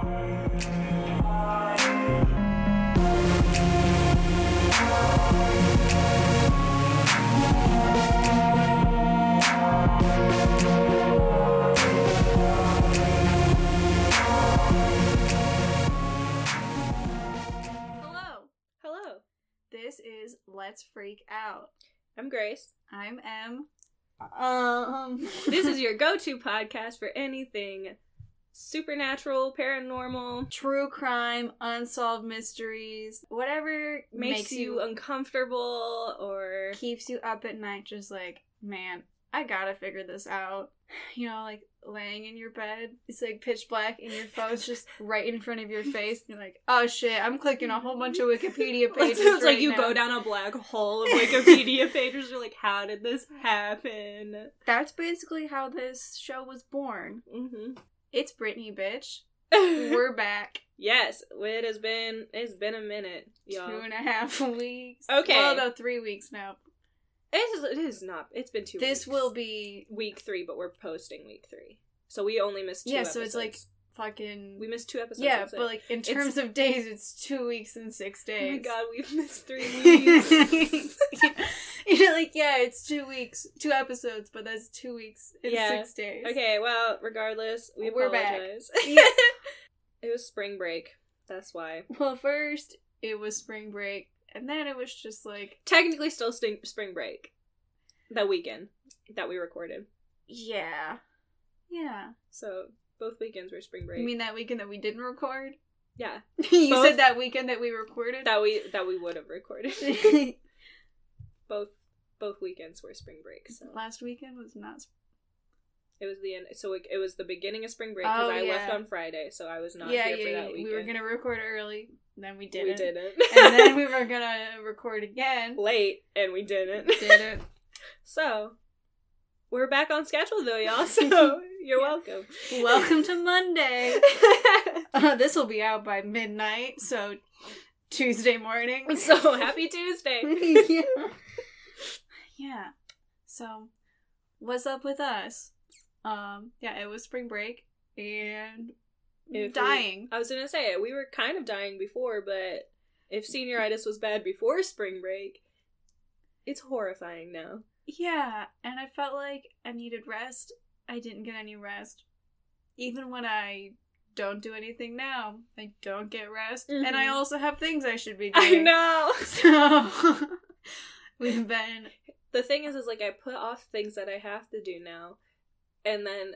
This is Let's Freak Out. I'm Grace. I'm Em. This is your go-to podcast for anything supernatural, paranormal, true crime, unsolved mysteries, whatever makes you uncomfortable or keeps you up at night just like, man, I gotta figure this out. You know, like laying in your bed, it's like pitch black and your phone's just right in front of your face. And you're like, oh shit, I'm clicking a whole bunch of Wikipedia pages. It's like you go down a black hole of Wikipedia pages. You're like, how did this happen? That's basically how this show was born. Mm-hmm. It's Brittany, bitch. We're back. Yes, it's been a minute, y'all. 2.5 weeks. Okay. Well, no, 3 weeks now. It is not. It's been 2 weeks. This will be week 3, but we're posting week 3. So we only missed 2 episodes. Yeah, so it's like fucking... We missed 2 episodes. Yeah, but like in terms of days, it's 2 weeks and 6 days. Oh my god, we've missed 3 weeks. You're like, yeah, it's 2 weeks, 2 episodes, but that's 2 weeks and 6 days. Okay, well, regardless, we're apologize. Back. Yeah. It was spring break. That's why. Well, first, it was spring break. And then it was just like... Technically still spring break. That weekend that we recorded. Yeah. Yeah. So, both weekends were spring break. You mean that weekend that we didn't record? Yeah. You said that weekend that we recorded? That we would have recorded. Both weekends were spring break. So. Last weekend was not... It was the end. So it was the beginning of spring break because I left on Friday, so I was not here for that weekend. We were going to record early. Then we didn't. We didn't. And then we were gonna record again. Late, and we didn't. Didn't. So, we're back on schedule though, y'all, so you're welcome. Welcome to Monday. This will be out by midnight, so Tuesday morning. So, happy Tuesday. Yeah. Yeah. So, what's up with us? Yeah, it was spring break, and... dying. I was gonna say, we were kind of dying before, but if senioritis was bad before spring break, it's horrifying now. Yeah, and I felt like I needed rest. I didn't get any rest. Even when I don't do anything now, I don't get rest. Mm-hmm. And I also have things I should be doing. I know! So, we've been... The thing is like, I put off things that I have to do now, and then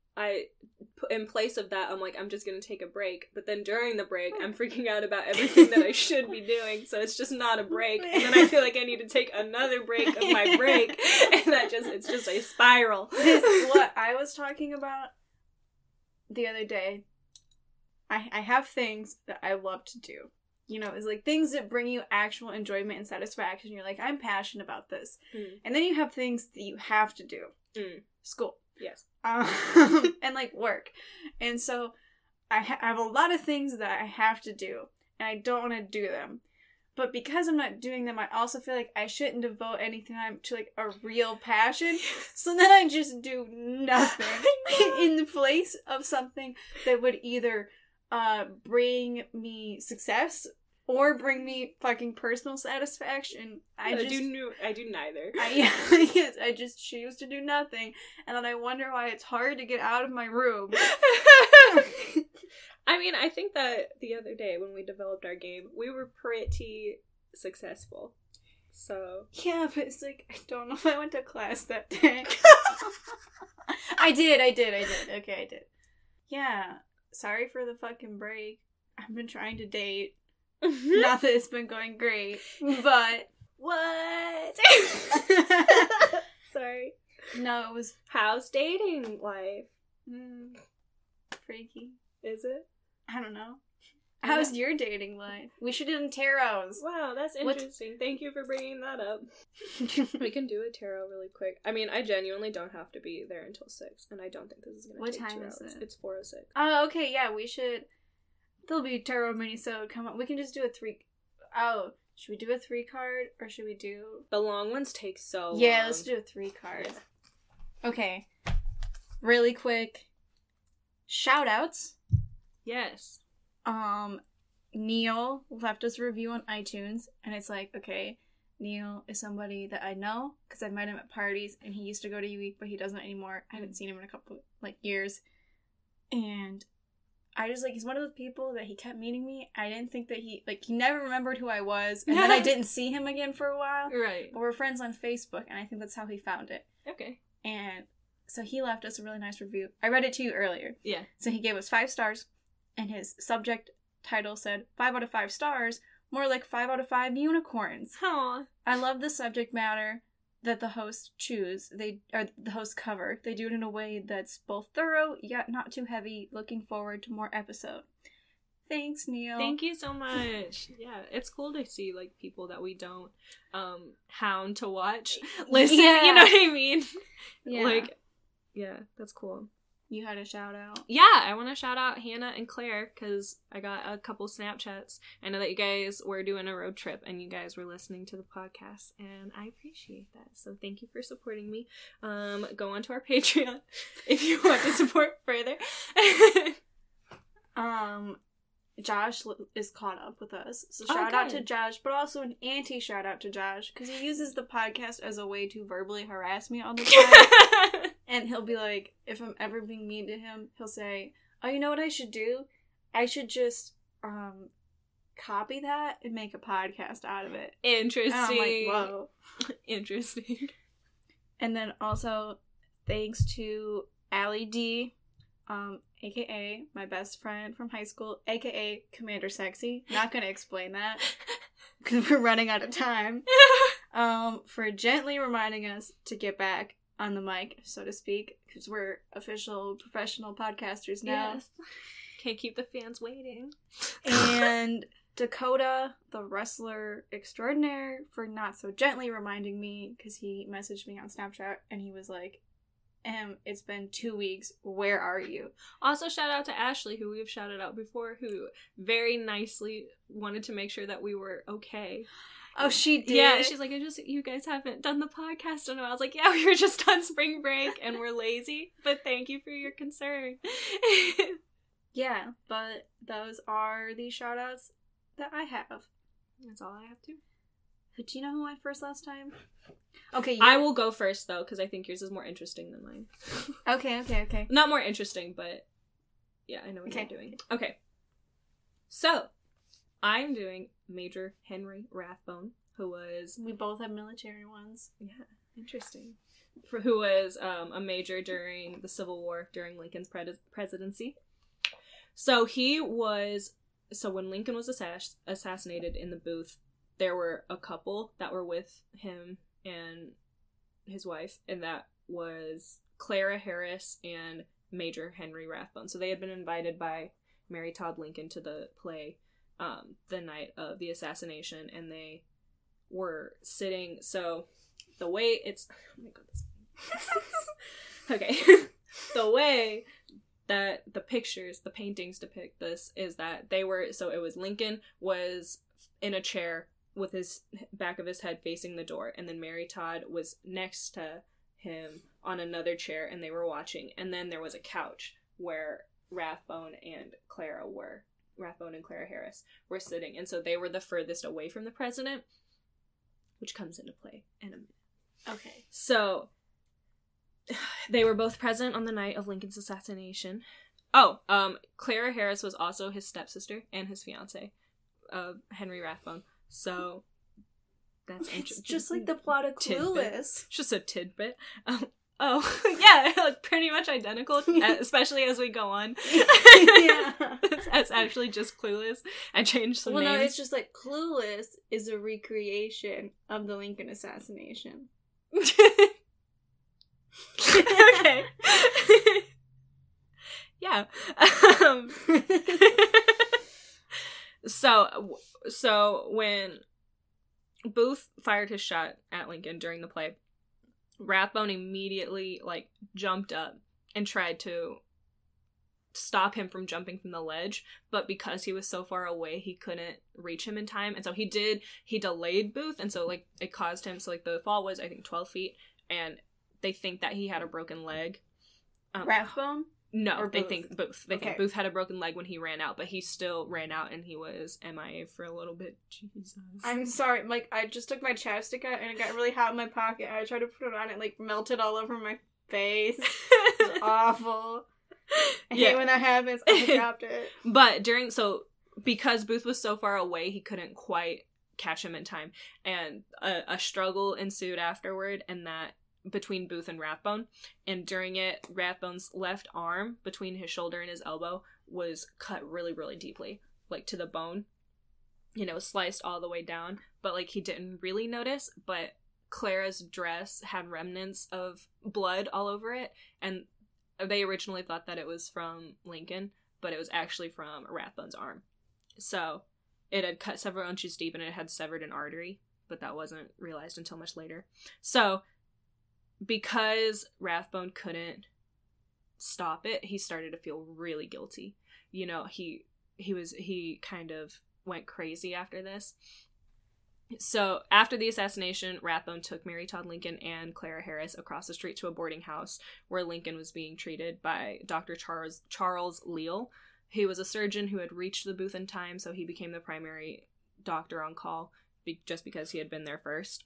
in place of that, I'm like, I'm just gonna take a break. But then during the break, I'm freaking out about everything that I should be doing, so it's just not a break. And then I feel like I need to take another break of my break, and it's just a spiral. What I was talking about the other day, I have things that I love to do. You know, it's like things that bring you actual enjoyment and satisfaction. You're like, I'm passionate about this. And then you have things that you have to do. School. Yes. And like work. And so I have a lot of things that I have to do, and I don't want to do them. But because I'm not doing them, I also feel like I shouldn't devote any time to like a real passion. So then I just do nothing in the place of something that would either bring me success or bring me fucking personal satisfaction. I do neither. Yes, I just choose to do nothing, and then I wonder why it's hard to get out of my room. I mean, I think that the other day when we developed our game, we were pretty successful. So yeah, but it's like, I don't know if I went to class that day. I did. Okay, I did. Yeah, sorry for the fucking break. I've been trying to date. Not that it's been going great, but... What? Sorry. No, it was... How's dating life? Freaky. Is it? I don't know. How's your dating life? We should do tarots. Wow, that's interesting. Thank you for bringing that up. We can do a tarot really quick. I mean, I genuinely don't have to be there until 6, and I don't think this is going to take 2 hours. What time is it? It's 4:06. Oh, okay, yeah, we should... There'll be a tarot mini-sode come up. We can just do a 3... Oh, should we do a 3 card, or should we do... The long ones take so long. Yeah, let's do a 3 card. Yeah. Okay. Really quick. Shout-outs. Yes. Neil left us a review on iTunes, and it's like, okay, Neil is somebody that I know because I met him at parties, and he used to go to UWeek, but he doesn't anymore. I haven't seen him in a couple years, and I just he's one of those people that he kept meeting me. I didn't think that he never remembered who I was, and then I didn't see him again for a while. Right. But we're friends on Facebook, and I think that's how he found it. Okay. And so he left us a really nice review. I read it to you earlier. Yeah. So he gave us 5 stars, and his subject title said 5 out of 5 stars, more like 5 out of 5 unicorns. Aww. I love the subject matter that the hosts choose. The hosts cover. They do it in a way that's both thorough yet not too heavy. Looking forward to more episode. Thanks, Neil. Thank you so much. Yeah, it's cool to see people that we don't hound to watch listen. Yeah. You know what I mean? Yeah. Yeah, that's cool. You had a shout out. Yeah, I want to shout out Hannah and Claire because I got a couple Snapchats. I know that you guys were doing a road trip and you guys were listening to the podcast, and I appreciate that. So thank you for supporting me. Go on to our Patreon if you want to support further. Josh is caught up with us, so shout out to Josh, but also an anti-shout out to Josh, because he uses the podcast as a way to verbally harass me all the time. And he'll be like, if I'm ever being mean to him, he'll say, oh, you know what I should do? I should just copy that and make a podcast out of it. Interesting. And I'm like, whoa. Interesting. And then also, thanks to Allie D, aka my best friend from high school, aka Commander Sexy. Not gonna explain that because we're running out of time. For gently reminding us to get back on the mic, so to speak, because we're official professional podcasters now. Yes. Can't keep the fans waiting. And Dakota, the wrestler extraordinaire, for not so gently reminding me, because he messaged me on Snapchat and he was like, it's been 2 weeks. Where are you? Also, shout out to Ashley, who we've shouted out before, who very nicely wanted to make sure that we were okay. Oh, she did? Yeah, she's like, you guys haven't done the podcast in a while. I was like, yeah, we were just on spring break and we're lazy, but thank you for your concern. Yeah, but those are the shout outs that I have. That's all I have to. But do you know who went first last time? Okay, I will go first, though, because I think yours is more interesting than mine. Okay. Not more interesting, but yeah, I know what you're doing. Okay. So, I'm doing Major Henry Rathbone, who was... We both have military ones. Yeah, interesting. Who was a major during the Civil War, during Lincoln's presidency. So, when Lincoln was assassinated in the booth, there were a couple that were with him and his wife, and that was Clara Harris and Major Henry Rathbone. So they had been invited by Mary Todd Lincoln to the play the night of the assassination, and they were sitting. So the way it's... Oh my god, this... Okay. The way that the paintings depict this is that they were... So it was Lincoln was in a chair with his back of his head facing the door, and then Mary Todd was next to him on another chair, and they were watching. And then there was a couch where Rathbone and Clara Harris were sitting, and so they were the furthest away from the president, which comes into play in a minute. Okay. So they were both present on the night of Lincoln's assassination. Clara Harris was also his stepsister and his fiance, Henry Rathbone. So that's interesting. It's just like the plot of Clueless. Just a tidbit. Yeah, pretty much identical, especially as we go on. Yeah. It's actually just Clueless. I changed some names. Well, no, it's just like Clueless is a recreation of the Lincoln assassination. Okay. Yeah. So when Booth fired his shot at Lincoln during the play, Rathbone immediately jumped up and tried to stop him from jumping from the ledge, but because he was so far away, he couldn't reach him in time, and so he delayed Booth, and so it caused him, so the fall was I think 12 feet, and they think that he had a broken leg. Rathbone? No, Or they Booth? think Booth. They Okay. think Booth had a broken leg when he ran out, but he still ran out and he was MIA for a little bit. Jesus. I'm sorry, like, I just took my chapstick out and it got really hot in my pocket. I tried to put it on, it, like, melted all over my face. It was awful. I hate when that happens. I dropped it. But because Booth was so far away, he couldn't quite catch him in time. And a struggle ensued afterward, and that between Booth and Rathbone. And during it, Rathbone's left arm between his shoulder and his elbow was cut really, really deeply, like to the bone. Sliced all the way down. But like he didn't really notice, but Clara's dress had remnants of blood all over it, and they originally thought that it was from Lincoln, but it was actually from Rathbone's arm. So it had cut several inches deep and it had severed an artery, but that wasn't realized until much later. So because Rathbone couldn't stop it, he started to feel really guilty. He kind of went crazy after this. So after the assassination, Rathbone took Mary Todd Lincoln and Clara Harris across the street to a boarding house where Lincoln was being treated by Dr. Charles Leal. He was a surgeon who had reached the booth in time, so he became the primary doctor on call just because he had been there first.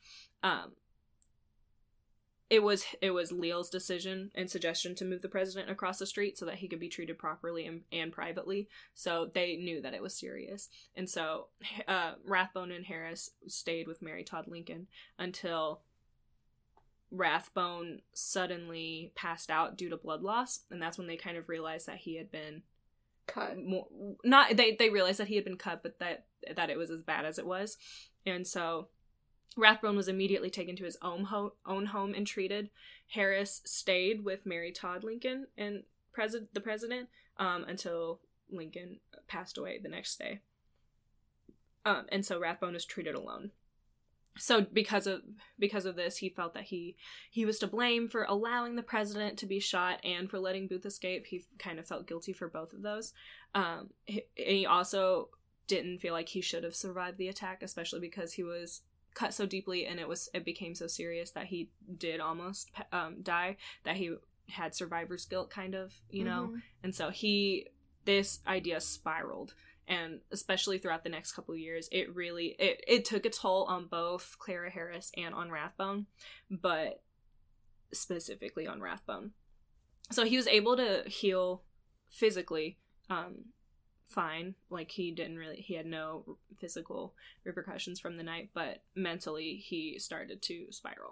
It was Leal's decision and suggestion to move the president across the street so that he could be treated properly and privately. So they knew that it was serious. And so Rathbone and Harris stayed with Mary Todd Lincoln until Rathbone suddenly passed out due to blood loss. And that's when they kind of realized that he had been cut. They realized that he had been cut, but that it was as bad as it was. And so Rathbone was immediately taken to his own home and treated. Harris stayed with Mary Todd Lincoln and the president until Lincoln passed away the next day. And so Rathbone was treated alone. So because of this, he felt that he was to blame for allowing the president to be shot and for letting Booth escape. He kind of felt guilty for both of those. He also didn't feel like he should have survived the attack, especially because he was cut so deeply and it became so serious that he did almost die, that he had survivor's guilt, kind of, Mm-hmm. And so this idea spiraled, and especially throughout the next couple of years, it really it took a toll on both Clara Harris and on Rathbone, but specifically on Rathbone. So he was able to heal physically fine, like he had no physical repercussions from the night, but mentally he started to spiral.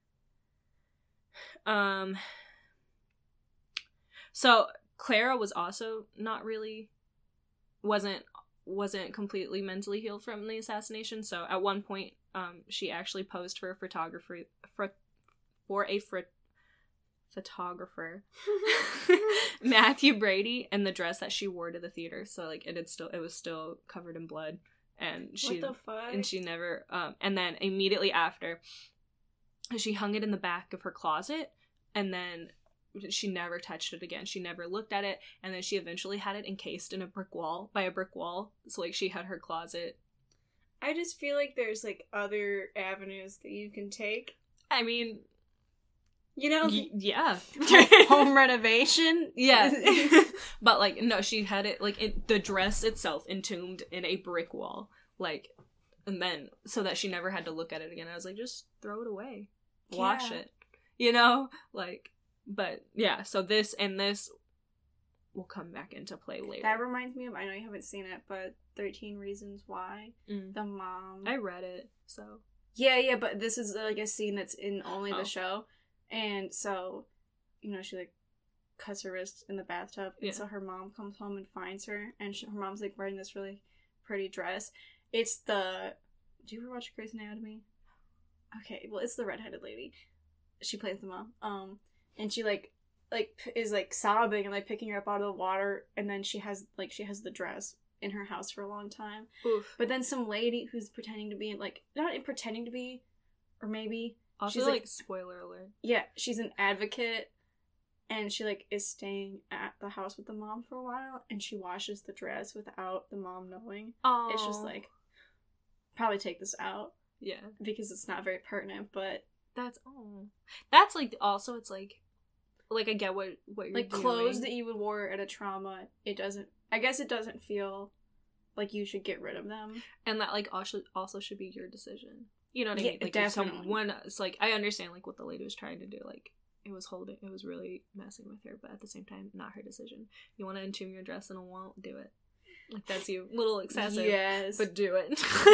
So Clara was also wasn't completely mentally healed from the assassination. So at one point she actually posed for a photographer Matthew Brady, in the dress that she wore to the theater. So like it was still covered in blood, and she never and then immediately after, she hung it in the back of her closet, and then she never touched it again. She never looked at it, and then she eventually had it encased in a brick wall. So like she had her closet. I just feel like there's like other avenues that you can take. I mean, yeah. Home renovation? Yeah. But, like, no, she had it, like, the dress itself entombed in a brick wall. Like, and then, so that she never had to look at it again. I was like, just throw it away. Wash it. Like, but, yeah, so this will come back into play later. That reminds me of, I know you haven't seen it, but 13 Reasons Why. The mom. I read it, so. Yeah, but this is, like, a scene that's in only the show. And so, she, like, cuts her wrist in the bathtub. And so her mom comes home and finds her. And her mom's, like, wearing this really pretty dress. It's the... Do you ever watch Grey's Anatomy? Okay, well, it's the redheaded lady. She plays the mom. And she, like is, like, sobbing and, like, picking her up out of the water. And then she has the dress in her house for a long time. Oof. But then some lady who's pretending to be, like... Not pretending to be, or maybe... Also, she's like, spoiler alert. Yeah, she's an advocate, and she, like, is staying at the house with the mom for a while, and she washes the dress without the mom knowing. Oh. It's just, like, probably take this out. Yeah. Because it's not very pertinent, but... That's, like, also, it's, like, like, I get what you're like doing. clothes that you would wear at a trauma. It doesn't feel like you should get rid of them, and that like also should be your decision. You know what I mean? Like definitely. if someone, it's like, I understand like what the lady was trying to do. Like it was really messing with her, but at the same time, not her decision. You want to entomb your dress in a wall? Do it. Like that's you, a little excessive. Yes, but do it.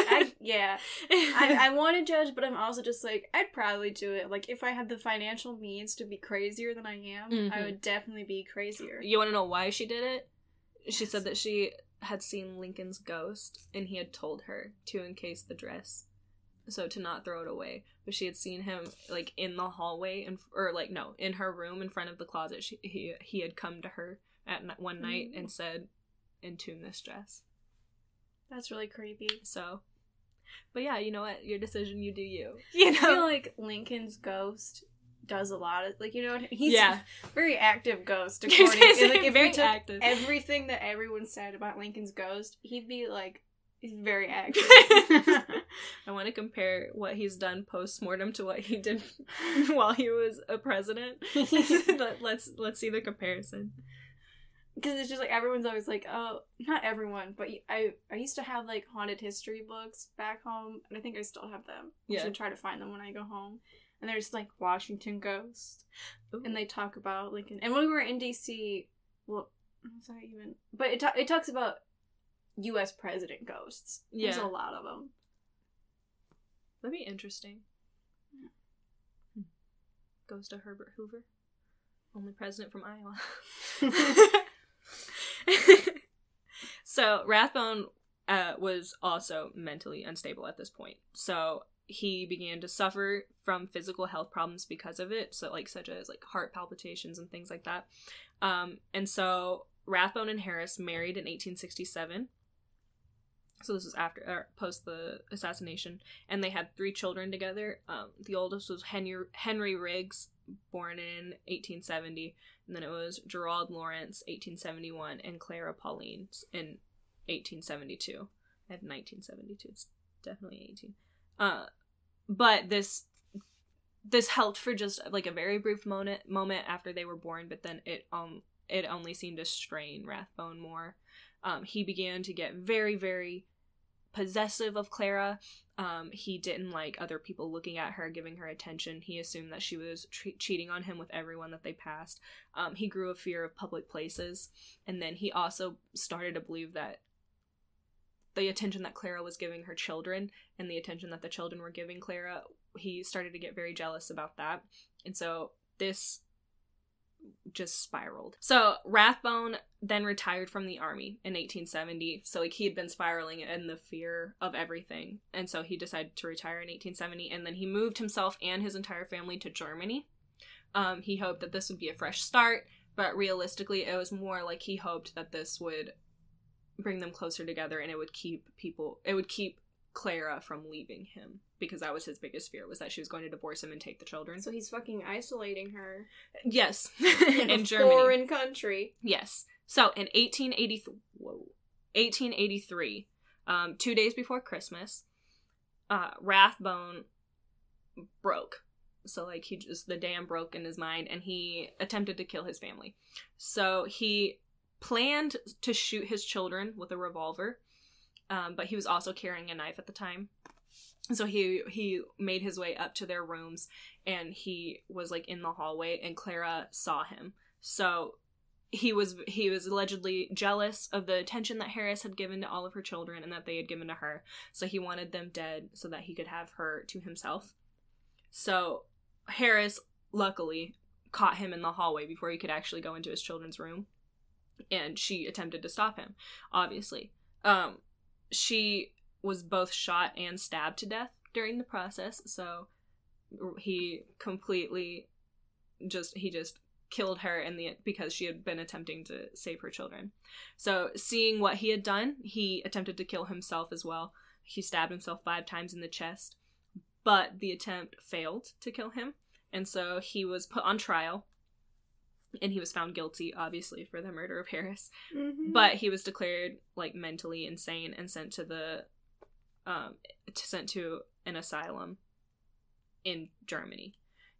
I want to judge, but I'm also just like, I'd probably do it. Like if I had the financial means to be crazier than I am, I would definitely be crazier. You want to know why she did it? She said that she had seen Lincoln's ghost, and he had told her to encase the dress, so to not throw it away. But she had seen him like in the hallway, in her room in front of the closet. He had come to her at one night and said, "Entomb this dress." That's really creepy. So, but yeah, you know what? Your decision, you do you. You know, I feel like Lincoln's ghost does a lot of, like, you know, he's a very active ghost. According to, like, if we took active. Everything that everyone said about Lincoln's ghost, he'd be like, he's very active. I want to compare what he's done post-mortem to what he did while he was a president. Let's see the comparison. Because it's just like, everyone's always like, oh, not everyone, but I used to have like haunted history books back home, and I think I still have them. I should try to find them when I go home. And there's like Washington Ghost. Ooh. And they talk about Lincoln. And when we were in DC, well, was that even? But it talks about U.S. president ghosts. Yeah. There's a lot of them. That'd be interesting. Yeah. Ghost of Herbert Hoover. Only president from Iowa. So Rathbone was also mentally unstable at this point. So he began to suffer from physical health problems because of it, so like such as like heart palpitations and things like that. And so Rathbone and Harris married in 1867. So this was after post the assassination, and they had 3 children together. The oldest was Henry Riggs, born in 1870, and then it was Gerald Lawrence, 1871, and Clara Pauline in 1872. I had 1972. It's definitely 18. But this helped for just like a very brief moment after they were born, but then it only seemed to strain Rathbone more. He began to get very, very possessive of Clara. He didn't like other people looking at her, giving her attention. He assumed that she was cheating on him with everyone that they passed. He grew a fear of public places, and then he also started to believe that the attention that Clara was giving her children and the attention that the children were giving Clara, he started to get very jealous about that. And so this just spiraled. So Rathbone then retired from the army in 1870. So like he had been spiraling in the fear of everything. And so he decided to retire in 1870, and then he moved himself and his entire family to Germany. He hoped that this would be a fresh start, but realistically it was more like he hoped that this would bring them closer together, and it would keep Clara from leaving him, because that was his biggest fear, was that she was going to divorce him and take the children. So he's fucking isolating her. Yes. In Germany. Foreign country. Yes. So in 1883, 2 days before Christmas, Rathbone broke. So like the dam broke in his mind, and he attempted to kill his family. So he planned to shoot his children with a revolver, but he was also carrying a knife at the time. So he made his way up to their rooms, and he was like in the hallway, and Clara saw him. So he was allegedly jealous of the attention that Harris had given to all of her children and that they had given to her. So he wanted them dead so that he could have her to himself. So Harris luckily caught him in the hallway before he could actually go into his children's room, and she attempted to stop him, obviously. She was both shot and stabbed to death during the process, so he just killed her because she had been attempting to save her children. So seeing what he had done, he attempted to kill himself as well. He stabbed himself 5 times in the chest, but the attempt failed to kill him, and so he was put on trial. And he was found guilty, obviously, for the murder of Harris. Mm-hmm. But he was declared like mentally insane and sent to an asylum in Germany.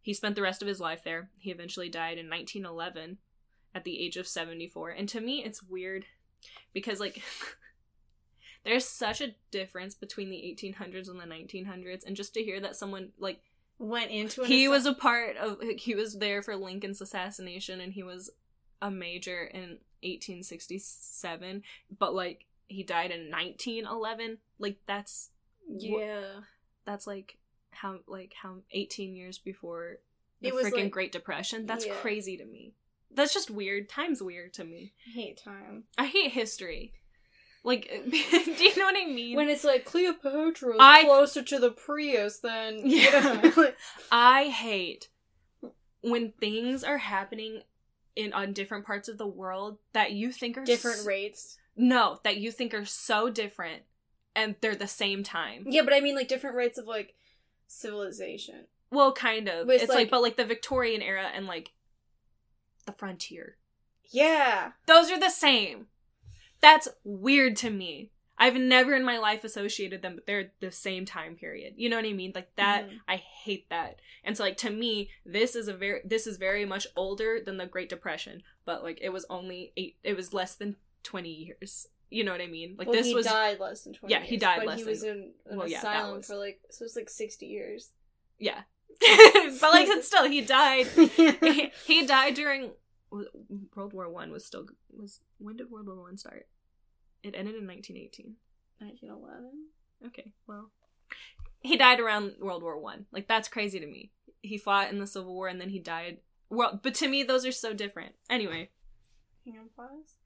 he spent the rest of his life there. He eventually died in 1911 at the age of 74. And to me, it's weird because, like, there's such a difference between the 1800s and the 1900s. And just to hear that someone, like, went into it. He was a part of, he was there for Lincoln's assassination, and he was a major in 1867, but, like, he died in 1911. Like, that's... Yeah. That's, like, how 18 years before the It was, freaking like, Great Depression. That's yeah. crazy to me. That's just weird. Time's weird to me. I hate time. I hate history. Like, do you know what I mean? When it's like, Cleopatra is closer to the Prius than... Yeah. You know? I hate when things are happening on different parts of the world that you think are... Different rates. No, that you think are so different, and they're the same time. Yeah, but I mean, like, different rates of, like, civilization. Well, kind of. It's It's like, but, like, the Victorian era and, like, the frontier. Yeah. Those are the same. That's weird to me. I've never in my life associated them, but they're the same time period. You know what I mean? Like that, I hate that. And so, like, to me, this is very much older than the Great Depression, but, like, it was less than 20 years. You know what I mean? Like, well, he died less than 20 years. Yeah, he died but less he than... was in an asylum for, like, so it's like 60 years. Yeah. But, like, it's still, he died. He died during... World War I when did World War I start? It ended in 1918. 1911? Okay, well. He died around World War I. Like, that's crazy to me. He fought in the Civil War and then he died. Well, but to me, those are so different. Anyway. Hang on, pause.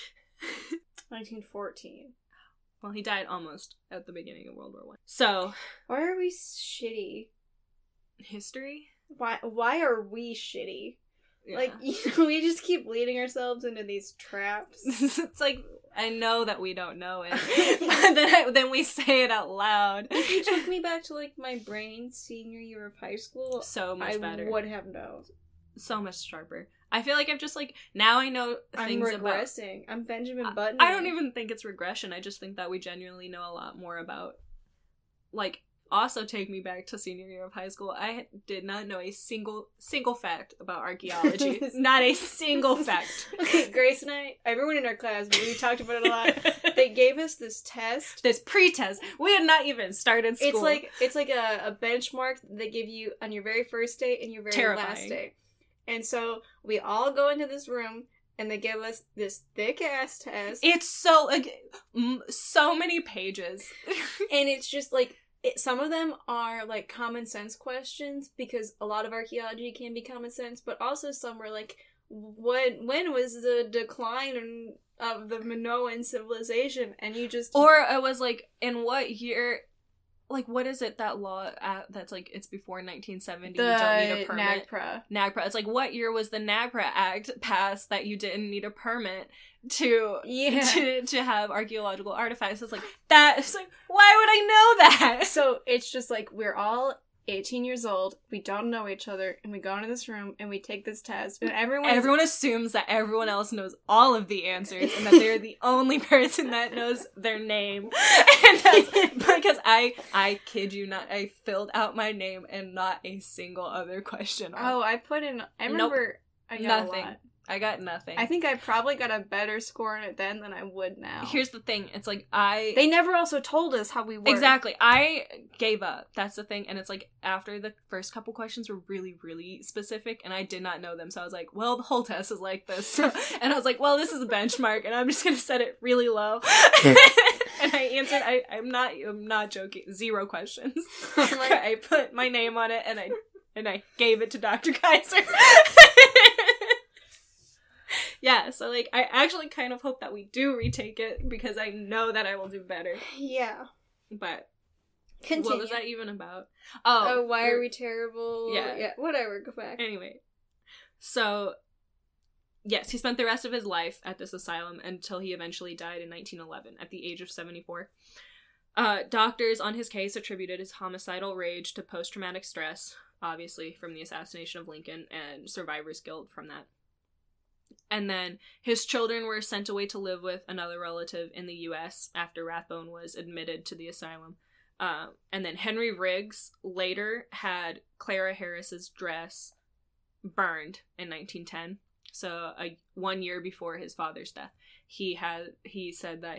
1914. Well, he died almost at the beginning of World War I. So. Why are we shitty? History? Why are we shitty? Yeah. Like, you know, we just keep leading ourselves into these traps. It's like, I know that we don't know it, but then we say it out loud. If you took me back to, like, my brain senior year of high school, so much better. I would have known. So much sharper. I feel like I've just, like, now I know things about... I'm regressing. I'm Benjamin Button. I don't even think it's regression. I just think that we genuinely know a lot more about, like... Also take me back to senior year of high school. I did not know a single fact about archaeology. Not a single fact. Okay, Grace and I, everyone in our class, we talked about it a lot. They gave us this test. This pre-test. We had not even started school. It's like a benchmark they give you on your very first day and your very last day. And so we all go into this room and they give us this thick-ass test. It's so, like, so many pages. And it's just, like, some of them are, like, common sense questions, because a lot of archaeology can be common sense, but also some were, like, when was the decline of the Minoan civilization? And you just... Or it was, like, in what year... Like, what is it, that law that's, like, it's before 1970, you don't need a permit? NAGPRA. It's like, what year was the NAGPRA Act passed that you didn't need a permit to have archaeological artifacts? It's like, that, it's like, why would I know that? So, it's just like, we're all 18 years old, we don't know each other, and we go into this room, and we take this test, and everyone assumes that everyone else knows all of the answers, and that they're the only person that knows their name. And that's because I kid you not, I filled out my name and not a single other question. I remember I got nothing. A lot. I got nothing. I think I probably got a better score in it then than I would now. Here's the thing. It's like, They never also told us how we were. Exactly. I gave up. That's the thing. And it's like, after the first couple questions were really, really specific, and I did not know them. So I was like, well, the whole test is like this. And I was like, well, this is a benchmark, and I'm just going to set it really low. And I answered, I'm not joking, 0 questions. I put my name on it, and I gave it to Dr. Kaiser. Yeah, so, like, I actually kind of hope that we do retake it, because I know that I will do better. Yeah. But, continue. What was that even about? Why are we terrible? Yeah, whatever, go back. Anyway. So, yes, he spent the rest of his life at this asylum until he eventually died in 1911 at the age of 74. Doctors on his case attributed his homicidal rage to post-traumatic stress, obviously, from the assassination of Lincoln, and survivor's guilt from that. And then his children were sent away to live with another relative in the U.S. after Rathbone was admitted to the asylum. And then Henry Riggs later had Clara Harris's dress burned in 1910. So 1 year before his father's death, he said that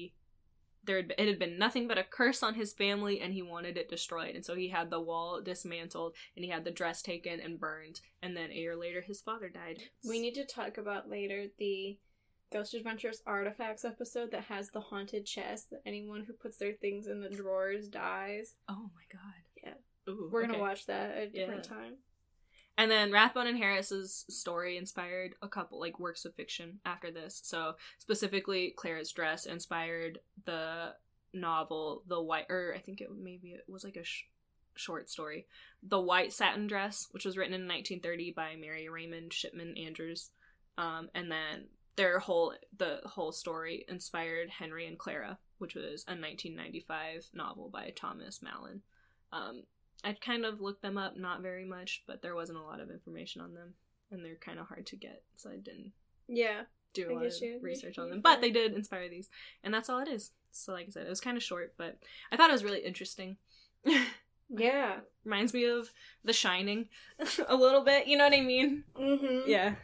it had been nothing but a curse on his family, and he wanted it destroyed. And so he had the wall dismantled, and he had the dress taken and burned. And then a year later, his father died. We need to talk about later the Ghost Adventures Artifacts episode that has the haunted chest that anyone who puts their things in the drawers dies. Oh my god. Yeah. Ooh, We're gonna watch that at a different time. And then Rathbone and Harris's story inspired a couple, like, works of fiction after this. So, specifically, Clara's dress inspired the novel, I think it was like a short story, The White Satin Dress, which was written in 1930 by Mary Raymond Shipman Andrews. And then the whole story inspired Henry and Clara, which was a 1995 novel by Thomas Mallon. I kind of looked them up, not very much, but there wasn't a lot of information on them, and they're kind of hard to get, so I didn't do a lot of research on them. But they did inspire these, and that's all it is. So like I said, it was kind of short, but I thought it was really interesting. Yeah. Reminds me of The Shining a little bit, you know what I mean? Mm-hmm. Yeah.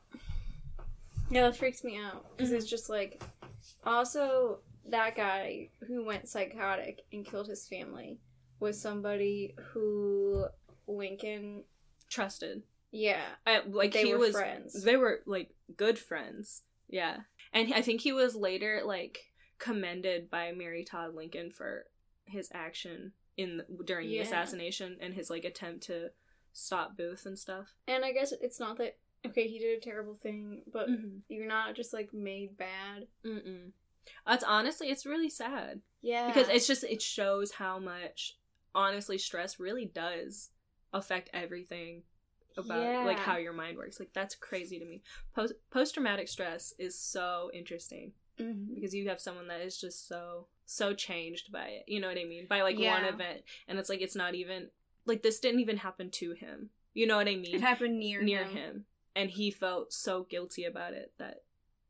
Yeah, that freaks me out, because it's just like, also, that guy who went psychotic and killed his family was somebody who Lincoln trusted. Yeah. They were friends. They were, like, good friends. Yeah. And I think he was later, like, commended by Mary Todd Lincoln for his action during the assassination and his, like, attempt to stop Booth and stuff. And I guess it's not that, okay, he did a terrible thing, but you're not just, like, made bad. Mm-mm. It's really sad. Yeah. Because it shows how much, honestly, stress really does affect everything about, like, how your mind works. Like, that's crazy to me. Post-traumatic stress is so interesting. Mm-hmm. Because you have someone that is just so changed by it. You know what I mean? By, like, one event. And it's like, it's not even, like, this didn't even happen to him. You know what I mean? It happened near him. And he felt so guilty about it that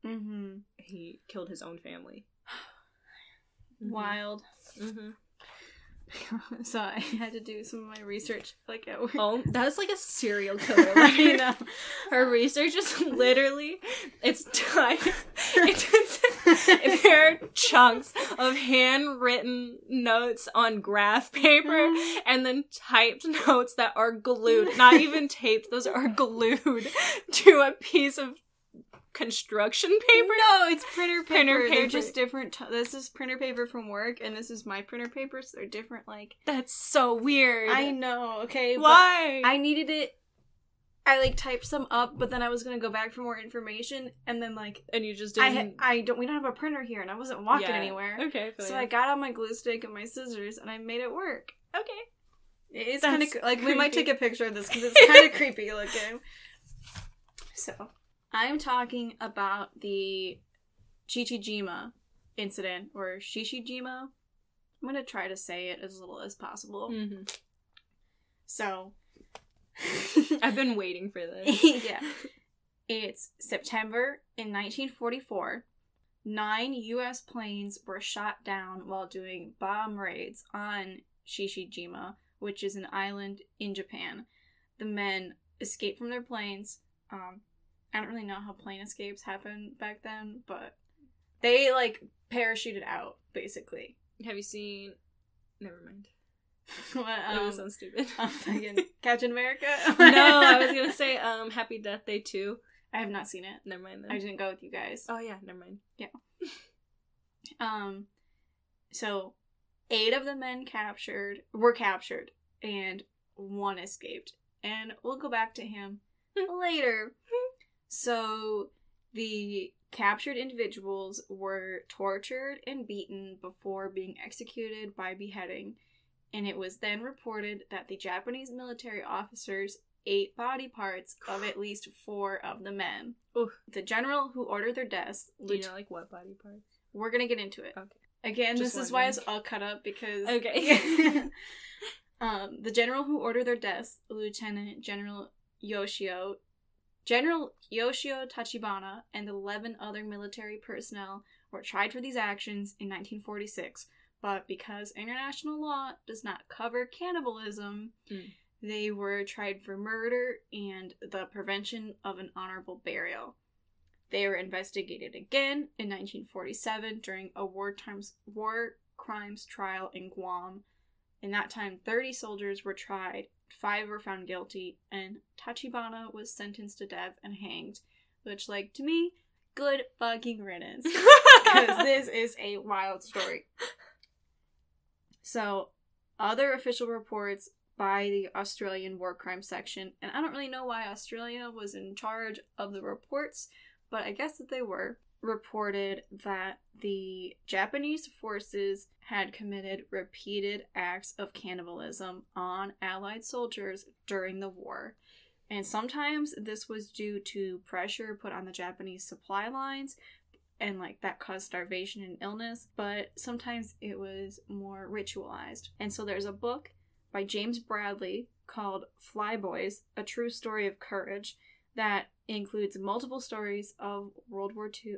he killed his own family. Wild. Mm-hmm. So I had to do some of my research, like, at work. Oh, that's like a serial killer. You know, her research is literally, there are chunks of handwritten notes on graph paper, and then typed notes that are glued, not even taped, those are glued to a piece of construction paper? No, it's printer paper. They're just different. This is printer paper from work, and this is my printer paper, so they're different, like... That's so weird. I know, okay? Why? But I needed it... I, like, typed some up, but then I was gonna go back for more information, and then, like... And you just didn't... we don't have a printer here, and I wasn't walking anywhere. Okay. So I got out my glue stick and my scissors, and I made it work. Okay. It's kind of... Like, creepy. We might take a picture of this, because it's kind of creepy looking. So... I'm talking about the Chichijima incident, or Shishijima. I'm going to try to say it as little as possible. Mm-hmm. So... I've been waiting for this. Yeah. It's September in 1944. 9 U.S. planes were shot down while doing bomb raids on Shishijima, which is an island in Japan. The men escaped from their planes. I don't really know how plane escapes happened back then, but they, like, parachuted out, basically. Have you seen... Never mind. What, that was so stupid. Fucking Captain America? No, I was gonna say, Happy Death Day 2. I have not seen it. Never mind then. I didn't go with you guys. Oh yeah, never mind. Yeah. So 8 of the men were captured, and 1 escaped. And we'll go back to him later. So, the captured individuals were tortured and beaten before being executed by beheading, and it was then reported that the Japanese military officers ate body parts of at least 4 of the men. Oof. The general who ordered their deaths... Do you know, like, what body parts? We're gonna get into it. Okay. Again, this is why it's all cut up, because... Okay. The general who ordered their deaths, Lieutenant General Yoshio Tachibana, and 11 other military personnel were tried for these actions in 1946, but because international law does not cover cannibalism, they were tried for murder and the prevention of an honorable burial. They were investigated again in 1947 during a war crimes trial in Guam. In that time, 30 soldiers were tried, 5 were found guilty, and Tachibana was sentenced to death and hanged. Which, like, to me, good fucking riddance. Because this is a wild story. So, other official reports by the Australian War Crimes Section, and I don't really know why Australia was in charge of the reports, but I guess that they were, reported that the Japanese forces had committed repeated acts of cannibalism on Allied soldiers during the war. And sometimes this was due to pressure put on the Japanese supply lines, and like that caused starvation and illness, but sometimes it was more ritualized. And so there's a book by James Bradley called Flyboys, A True Story of Courage, that includes multiple stories of World War II.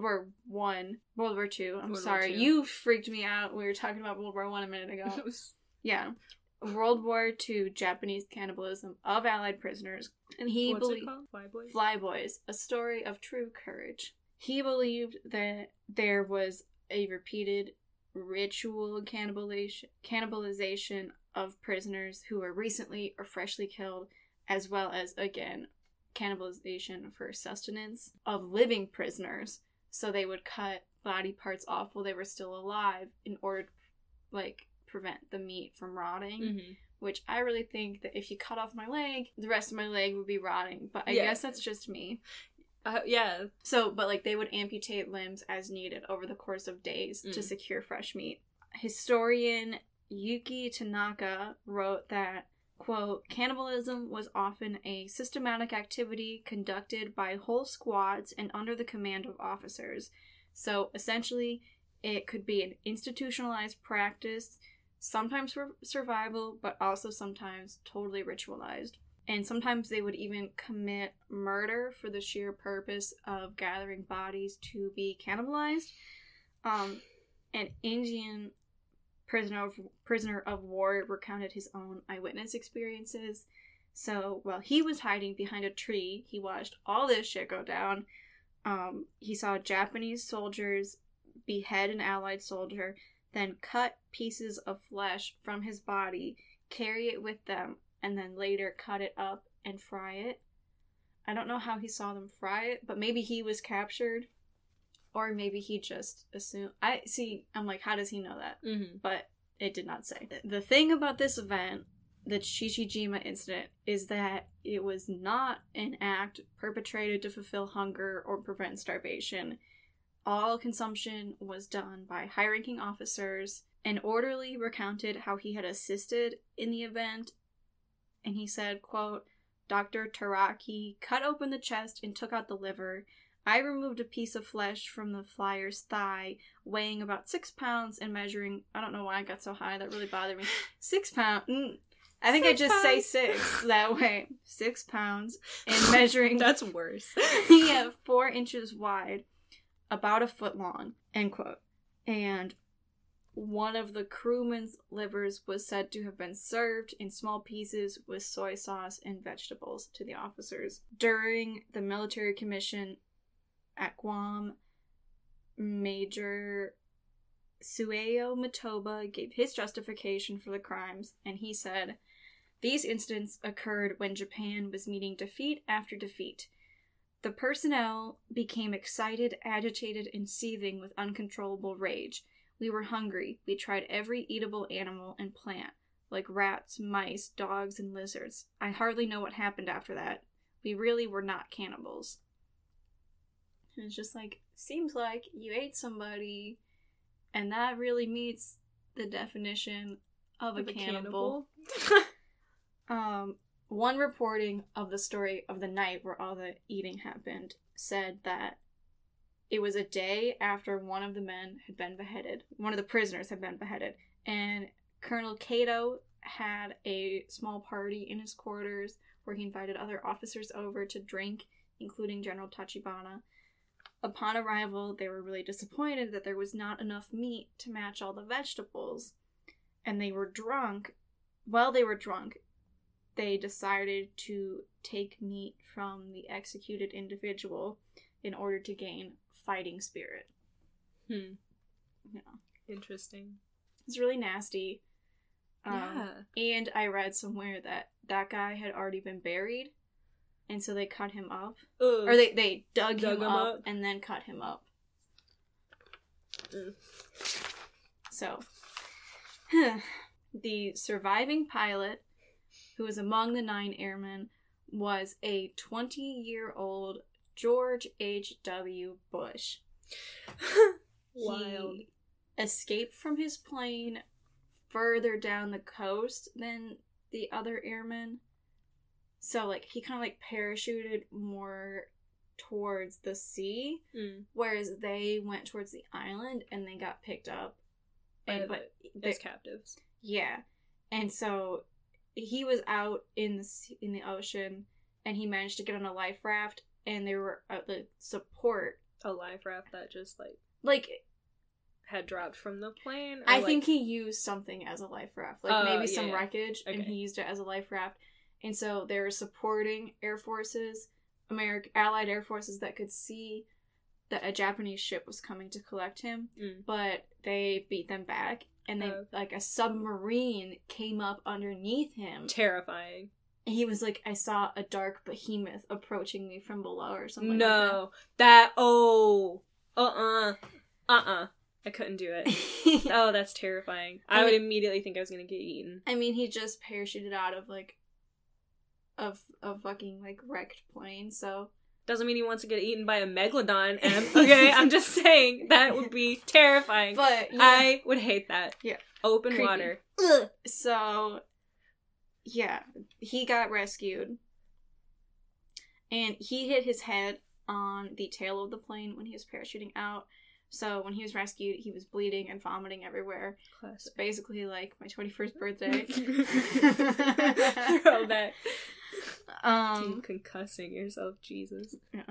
I'm sorry, you freaked me out. We were talking about World War I a minute ago. Yeah. World War II Japanese cannibalism of Allied prisoners. And he believed... What's it called? Flyboys, A Story of True Courage. He believed that there was a repeated ritual cannibalization of prisoners who were recently or freshly killed, as well as, again, cannibalization for sustenance of living prisoners. So they would cut body parts off while they were still alive in order to, like, prevent the meat from rotting. Which I really think that if you cut off my leg, the rest of my leg would be rotting. But I guess that's just me. Yeah. So, but like they would amputate limbs as needed over the course of days to secure fresh meat. Historian Yuki Tanaka wrote that, quote, cannibalism was often a systematic activity conducted by whole squads and under the command of officers. So essentially, it could be an institutionalized practice, sometimes for survival, but also sometimes totally ritualized. And sometimes they would even commit murder for the sheer purpose of gathering bodies to be cannibalized. An Indian prisoner of war recounted his own eyewitness experiences. So while he was hiding behind a tree, he watched all this shit go down. He saw Japanese soldiers behead an Allied soldier, then cut pieces of flesh from his body, carry it with them, and then later cut it up and fry it. I don't know how he saw them fry it, but maybe he was captured, or maybe he just assumed. I'm like, how does he know that? But it did not say. The thing about this event, the Chichijima incident, is that it was not an act perpetrated to fulfill hunger or prevent starvation. All consumption was done by high-ranking officers. An orderly recounted how he had assisted in the event, and he said, quote, Dr. Taraki cut open the chest and took out the liver. I removed a piece of flesh from the flyer's thigh, weighing about 6 pounds and measuring... I don't know why I got so high, that really bothered me. 6 pounds... I think I just say 6 that way. 6 pounds and measuring... That's worse. Yeah, 4 inches wide, about a foot long, end quote. And one of the crewmen's livers was said to have been served in small pieces with soy sauce and vegetables to the officers. During the military commission at Guam, Major Sueo Matoba gave his justification for the crimes, and he said, these incidents occurred when Japan was meeting defeat after defeat. The personnel became excited, agitated, and seething with uncontrollable rage. We were hungry. We tried every eatable animal and plant, like rats, mice, dogs, and lizards. I hardly know what happened after that. We really were not cannibals. And it's just like, seems like you ate somebody, and that really meets the definition of a cannibal. One reporting of the story of the night where all the eating happened said that it was a day after one of the men had been beheaded. One of the prisoners had been beheaded. And Colonel Kato had a small party in his quarters where he invited other officers over to drink, including General Tachibana. Upon arrival, they were really disappointed that there was not enough meat to match all the vegetables. And they were drunk. While they were drunk, they decided to take meat from the executed individual in order to gain fighting spirit. Yeah. Interesting. It's really nasty. Yeah. And I read somewhere that that guy had already been buried, and so they cut him up. Ugh. Or they dug him up and then cut him up. So, the surviving pilot, who was among the 9 airmen, was a 20-year-old George H.W. Bush. Wild. He escaped from his plane further down the coast than the other airmen. So, like, he kind of, like, parachuted more towards the sea, whereas they went towards the island and they got picked up. As captives. Yeah. And so, he was out in the ocean, and he managed to get on a life raft, and they were the support. A life raft that just, like... had dropped from the plane? I think he used something as a life raft. Like, maybe some wreckage, okay. And he used it as a life raft. And so they were supporting air forces, Allied air forces that could see that a Japanese ship was coming to collect him, but they beat them back, and they like a submarine came up underneath him. Terrifying. And he was like, I saw a dark behemoth approaching me from below or something like that. I couldn't do it. Oh, that's terrifying. I would immediately think I was gonna get eaten. I mean, he just parachuted out of, like, a fucking, like, wrecked plane, so... Doesn't mean he wants to get eaten by a megalodon, okay? I'm just saying, that would be terrifying. But, yeah. I would hate that. Yeah. Open Creepy. water. Ugh. So, yeah. He got rescued. And he hit his head on the tail of the plane when he was parachuting out. So when he was rescued, he was bleeding and vomiting everywhere. Classic. It's basically like my 21st birthday. Throwback. Concussing yourself, Jesus. Yeah.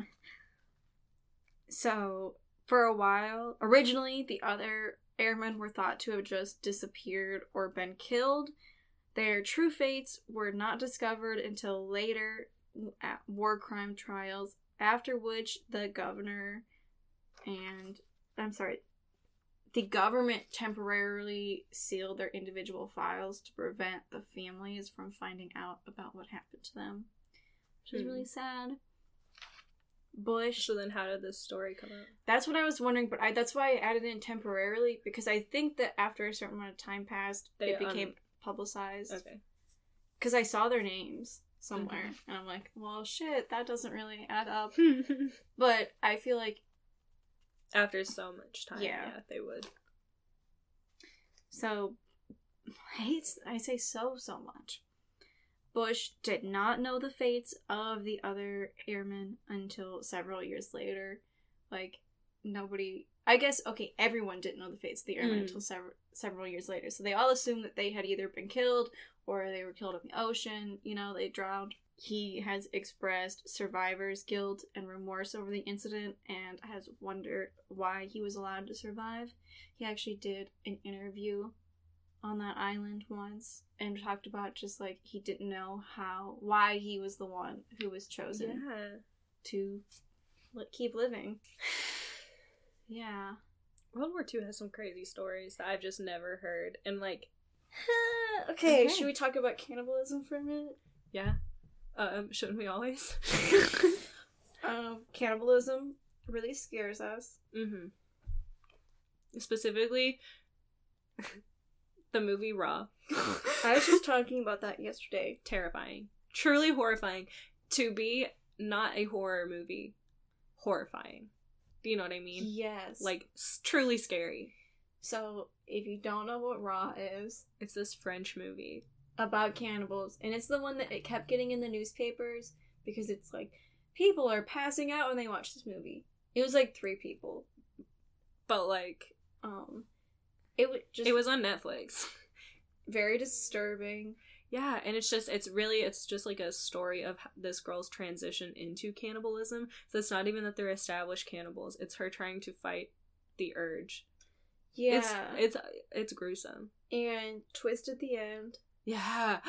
So, for a while, originally the other airmen were thought to have just disappeared or been killed. Their true fates were not discovered until later at war crime trials, after which the government temporarily sealed their individual files to prevent the families from finding out about what happened to them. Which is really sad. Bush. So then how did this story come out? That's what I was wondering, but that's why I added in temporarily, because I think that after a certain amount of time passed, it became publicized. Okay. Because I saw their names somewhere, and I'm like, well, shit, that doesn't really add up. But I feel like after so much time, yeah they would. So, I say so much. Bush did not know the fates of the other airmen until several years later. Like, nobody... I guess, okay, everyone didn't know the fates of the airmen until several years later. So they all assumed that they had either been killed or they were killed in the ocean. You know, they drowned. He has expressed survivor's guilt and remorse over the incident and has wondered why he was allowed to survive. He actually did an interview on that island once and talked about just, like, he didn't know why he was the one who was chosen to keep living. Yeah. World War II has some crazy stories that I've just never heard. And, like... okay, should we talk about cannibalism for a minute? Yeah. Shouldn't we always? Cannibalism really scares us. Mm-hmm. Specifically, the movie Raw. I was just talking about that yesterday. Terrifying. Truly horrifying. To be not a horror movie. Horrifying. Do you know what I mean? Yes. Like, truly scary. So, if you don't know what Raw is... It's this French movie. About cannibals. And it's the one that it kept getting in the newspapers because it's like, people are passing out when they watch this movie. It was like 3 people. But, like... It was on Netflix. Very disturbing. Yeah, and it's just like a story of this girl's transition into cannibalism. So it's not even that they're established cannibals. It's her trying to fight the urge. Yeah. It's gruesome. And twist at the end. Yeah.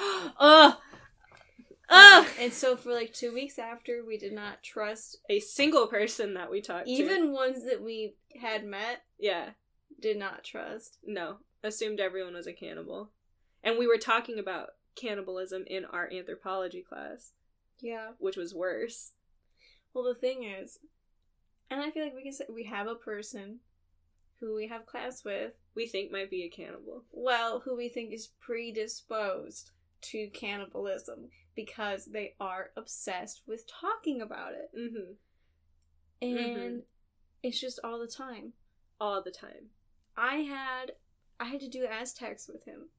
And so for like 2 weeks after, we did not trust a single person that we talked to. Even ones that we had met. Yeah. Did not trust. No. Assumed everyone was a cannibal. And we were talking about cannibalism in our anthropology class. Yeah. Which was worse. Well, the thing is, and I feel like we can say we have a person who we have class with. We think might be a cannibal. Well, who we think is predisposed to cannibalism because they are obsessed with talking about it. Mm-hmm. And it's just all the time. All the time. I had to do Aztecs with him.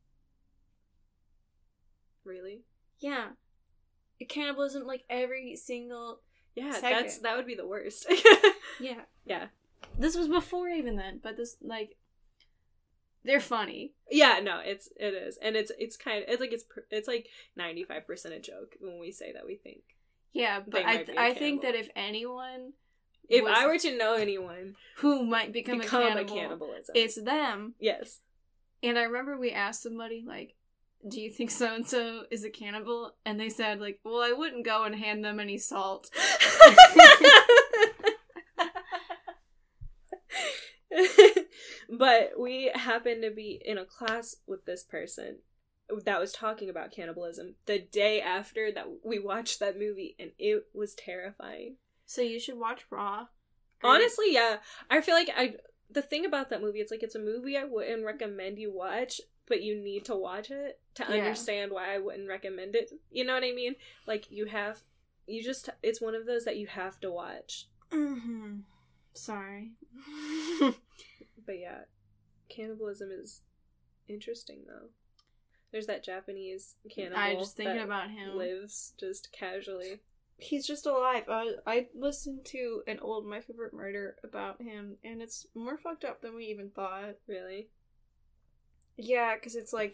Really? Yeah. Cannibalism, like, every single second. That would be the worst. Yeah. Yeah. This was before even then, but this, like, they're funny. Yeah, no, it is. And it's like 95% a joke when we say that we think. Yeah, but I think that if anyone... If I were to know anyone... who might become a cannibal, cannibalism. It's them. Yes. And I remember we asked somebody, like, do you think so-and-so is a cannibal? And they said, like, well, I wouldn't go and hand them any salt. But we happened to be in a class with this person that was talking about cannibalism the day after that we watched that movie, and it was terrifying. So you should watch Raw. Honestly, yeah. I feel like the thing about that movie, it's like it's a movie I wouldn't recommend you watch, but you need to watch it to understand why I wouldn't recommend it. You know what I mean? Like, it's one of those that you have to watch. Mm-hmm. Sorry. But yeah, cannibalism is interesting, though. There's that Japanese cannibal I was thinking about him. Lives just casually. He's just alive. I listened to an old My Favorite Murder about him, and it's more fucked up than we even thought. Really? Yeah, because it's like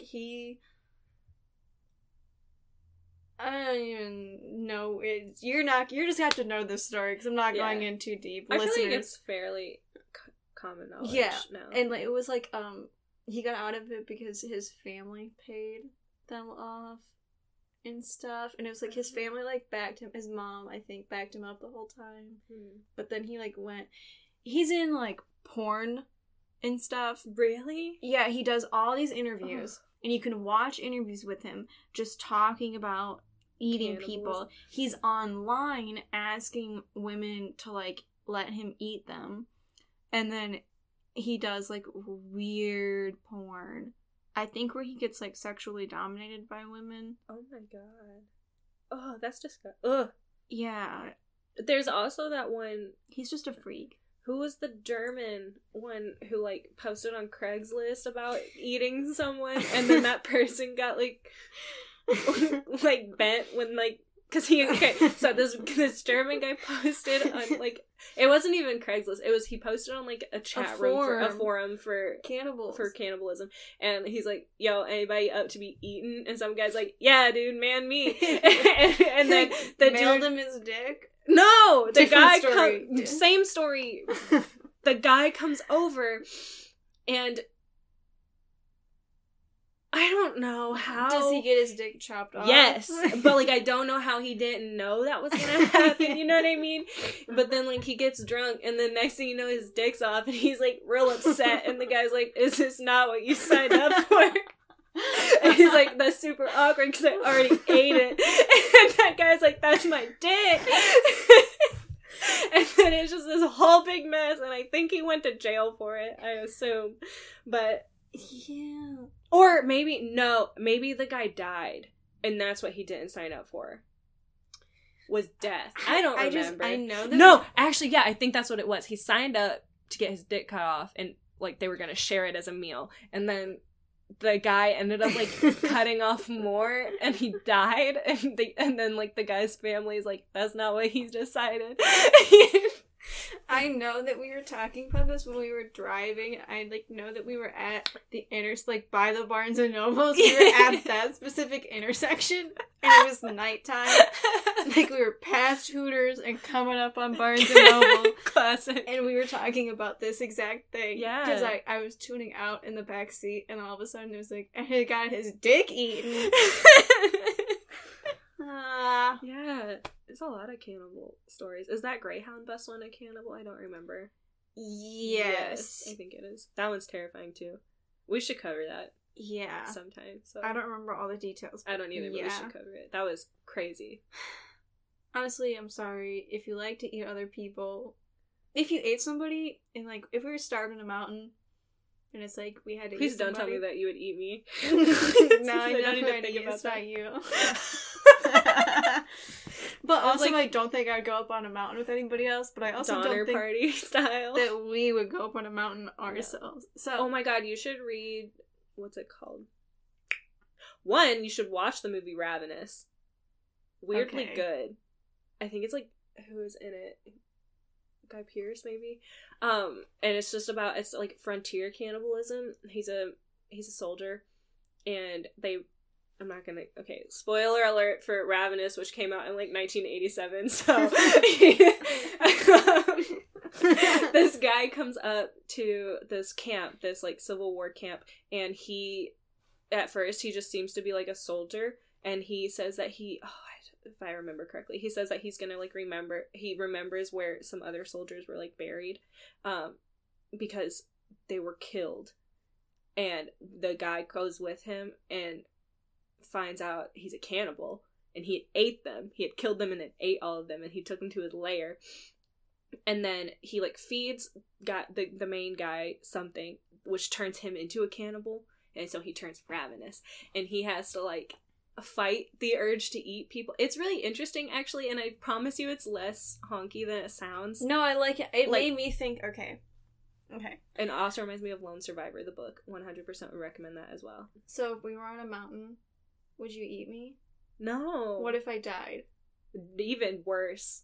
I don't even know. You just have to know this story, because I'm not going in too deep. I feel like it's fairly common knowledge now. And like, it was like, he got out of it because his family paid them off and stuff, and it was like his family like backed him. His mom, I think, backed him up the whole time. But then he like he's in like porn and stuff. Really? Yeah, he does all these interviews, and you can watch interviews with him just talking about eating people. He's online asking women to like let him eat them, and then he does like weird porn, I think, where he gets like sexually dominated by women. Oh my god. Oh, that's disgusting. Ugh. Yeah. There's also that one. He's just a freak. Who was the German one who like posted on Craigslist about eating someone, and then that person got like like bent when like so this German guy posted on like, it wasn't even Craigslist, he posted on like a forum for cannibalism, and he's like, yo, anybody up to be eaten? And some guy's like, yeah dude, man, me. and then the mailed him his dick. No, the guy same story. The guy comes over, and I don't know how. Does he get his dick chopped off? Yes, but like I don't know how he didn't know that was gonna happen. You know what I mean? But then like he gets drunk, and then next thing you know, his dick's off, and he's like real upset. And the guy's like, "Is this not what you signed up for?" And he's like, "That's super awkward because I already ate it." And that guy's like, "That's my dick." And then it's just this whole big mess, and I think he went to jail for it, I assume. But yeah. Or maybe the guy died, and that's what he didn't sign up for. Was death. I don't remember. I know that. No, actually, yeah, I think that's what it was. He signed up to get his dick cut off, and like they were gonna share it as a meal, and then the guy ended up like cutting off more, and he died, and then like the guy's family's like, that's not what he decided. I know that we were talking about this when we were driving. I know that we were at the by the Barnes and Nobles. We were at that specific intersection, and it was nighttime. We were past Hooters and coming up on Barnes and Noble. Classic. And we were talking about this exact thing. Yeah. Because I was tuning out in the back seat, and all of a sudden it was and he got his dick eaten. Yeah. There's a lot of cannibal stories. Is that Greyhound bus one a cannibal? I don't remember. Yes. I think it is. That one's terrifying too. We should cover that. Yeah. Sometime. So I don't remember all the details. I don't either, but we should cover it. That was crazy. Honestly, I'm sorry. If you like to eat other people, if you ate somebody, and if we were starved in a mountain, and it's we had to Please eat don't somebody. tell me that you would eat me. No, I don't need to think about that. You. But also, I don't think I'd go up on a mountain with anybody else. But I also Donner don't think party style that we would go up on a mountain ourselves. So, oh my god, you should read. What's it called? One, you should watch the movie Ravenous. Weirdly good. I think it's who is in it? Guy Pearce, maybe. And it's just about frontier cannibalism. He's a soldier, and I'm not gonna. Okay, spoiler alert for Ravenous, which came out in 1987. So this guy comes up to this camp, this Civil War camp, and at first he just seems to be a soldier, and he says that if I remember correctly, he says that he's gonna he remembers where some other soldiers were buried, because they were killed, and the guy goes with him and finds out he's a cannibal, and he had ate them. He had killed them and then ate all of them, and he took them to his lair, and then he feeds the main guy something which turns him into a cannibal, and so he turns ravenous, and he has to fight the urge to eat people. It's really interesting, actually, and I promise you it's less honky than it sounds. No, I like it. It made me think, okay. And also reminds me of Lone Survivor, the book. 100% would recommend that as well. So if we were on a mountain, would you eat me? No. What if I died? Even worse.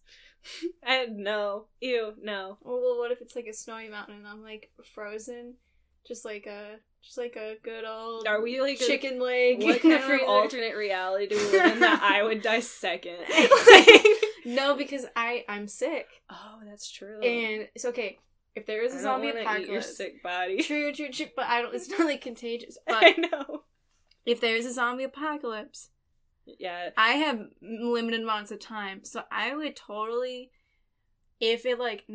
No. Ew, no. Well, what if it's a snowy mountain and I'm frozen? Just a good old Are we chicken leg. What kind of alternate reality do we live in that I would die second? No, because I'm sick. Oh, that's true. And it's okay. If there is a zombie apocalypse, eat your sick body. True. But it's not contagious. But I know. If there is a zombie apocalypse, yeah, I have limited amounts of time, so I would totally, if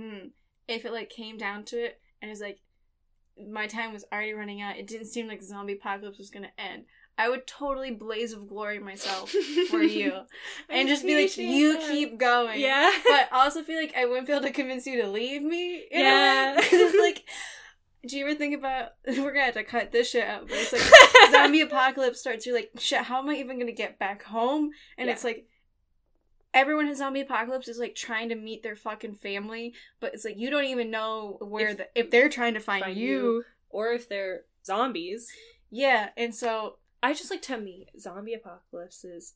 it came down to it, and it's my time was already running out, it didn't seem like the zombie apocalypse was gonna end, I would totally blaze of glory myself for you. And just be you keep going. Yeah. But I also feel I wouldn't be able to convince you to leave me. Yeah. Because it's do you ever think about, we're gonna have to cut this shit out, but it's zombie apocalypse starts, you're shit, how am I even gonna get back home? And it's everyone in zombie apocalypse is trying to meet their fucking family, but it's you don't even know where if they're trying to find you. Or if they're zombies. Yeah, and so I just to me, zombie apocalypses.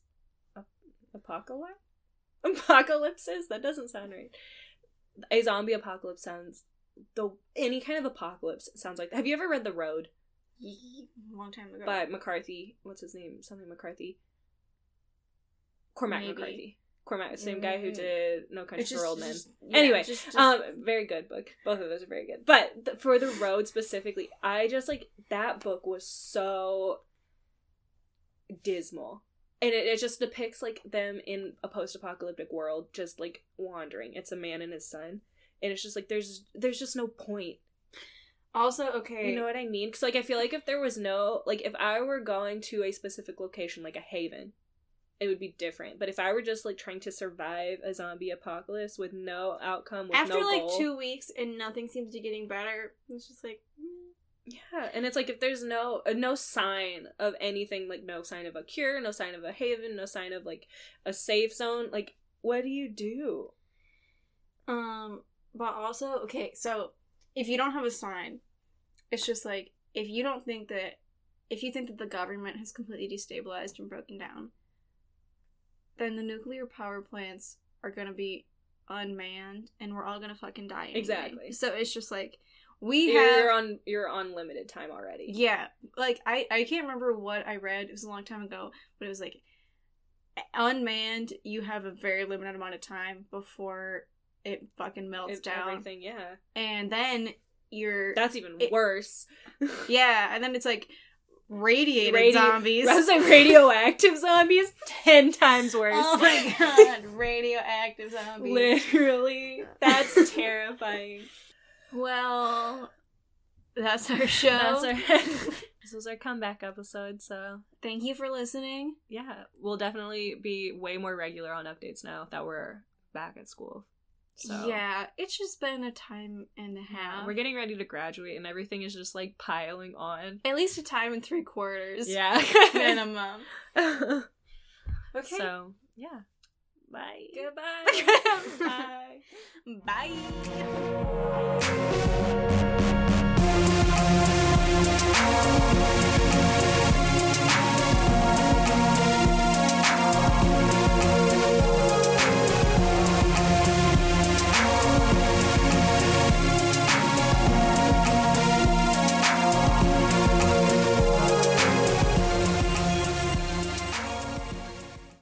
Apocalypses? That doesn't sound right. A zombie apocalypse sounds. Any kind of apocalypse sounds like. Have you ever read The Road? Long time ago. By McCarthy. What's his name? Something McCarthy. Cormac McCarthy. Cormac, same guy who did No Country for Old Men. Anyway, very good book. Both of those are very good. But for The Road specifically, I just that book was so dismal. And it just depicts them in a post-apocalyptic world, just wandering. It's a man and his son. And it's just there's just no point. Also, okay. You know what I mean? Because I feel if there was no, if I were going to a specific location, a haven, it would be different. But if I were just trying to survive a zombie apocalypse with no outcome, with after no goal, 2 weeks and nothing seems to be getting better, it's just yeah. And it's if there's no sign of anything, no sign of a cure, no sign of a haven, no sign of a safe zone, what do you do? But also, okay, so if you don't have a sign, it's just if you think that the government has completely destabilized and broken down, then the nuclear power plants are going to be unmanned, and we're all gonna fucking die anyway. Exactly. So it's just like, you're on limited time already. Yeah, like, I can't remember what I read, it was a long time ago, but it was like, unmanned, you have a very limited amount of time before it fucking melts down. Everything, yeah. And then That's even worse. Yeah, and then it's like, radiated zombies. I was like, radioactive zombies? 10 times worse. Oh my god, radioactive zombies. Literally. That's terrifying. Well, that's our show. This was our comeback episode, so thank you for listening. Yeah, we'll definitely be way more regular on updates now that we're back at school. So yeah, it's just been a time and a half. We're getting ready to graduate and everything is just like piling on. At least a time and 3/4. Yeah. Minimum. Okay. So, yeah. Bye. Goodbye. Bye. Bye.